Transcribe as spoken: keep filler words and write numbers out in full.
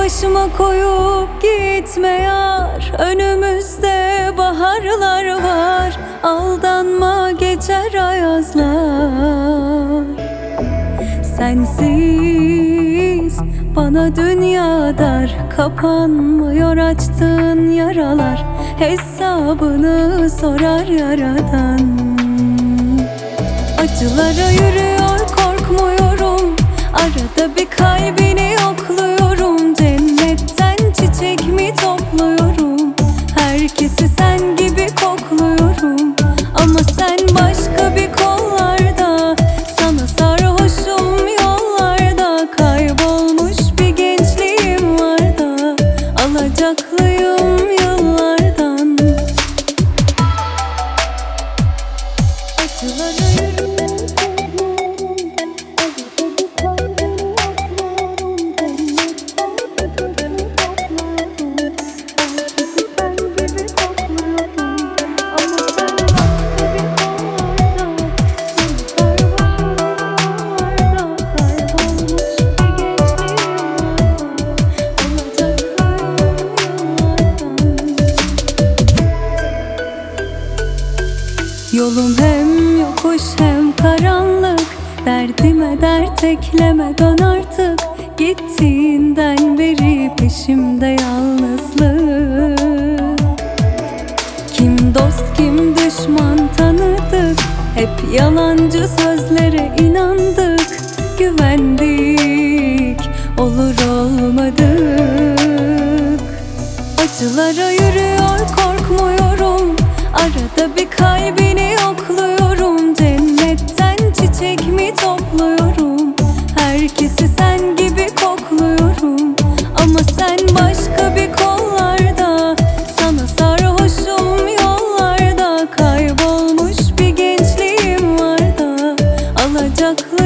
başıma koyup gitme yar. Önümüzde baharlar var, aldanma geçer ayazlar. Sensiz bana dünya dar, kapanmıyor açtığın yaralar. Hesabını sorar yaradan. Acılara yürüyor korkmuyorum, arada bir kalbini yokluyorum. Cennetten çiçek mi topluyorum, herkesi sen gibi kokluyorum. Ama sen başka bir kollarda, sana sarhoşum yollarda. Kaybolmuş bir gençliğim var da, alacaklıyım yıllardan. Acılara yürüyorum, yolum hem yokuş hem karanlık. Derdime dert ekleme, dön artık. Gittiğinden beri peşimde yalnızlık. Kim dost kim düşman tanıdık, hep yalancı sözlere inandık. Güvendik, olur olmadık. Acılara yürüyor korkmuyorum, arada bir kalbini yokluyorum. Cennetten çiçek mi topluyorum, herkesi sen gibi kokluyorum. Ama sen başka bir kollarda, sana sarhoşum yollarda. Kaybolmuş bir gençliğim var da, alacaklı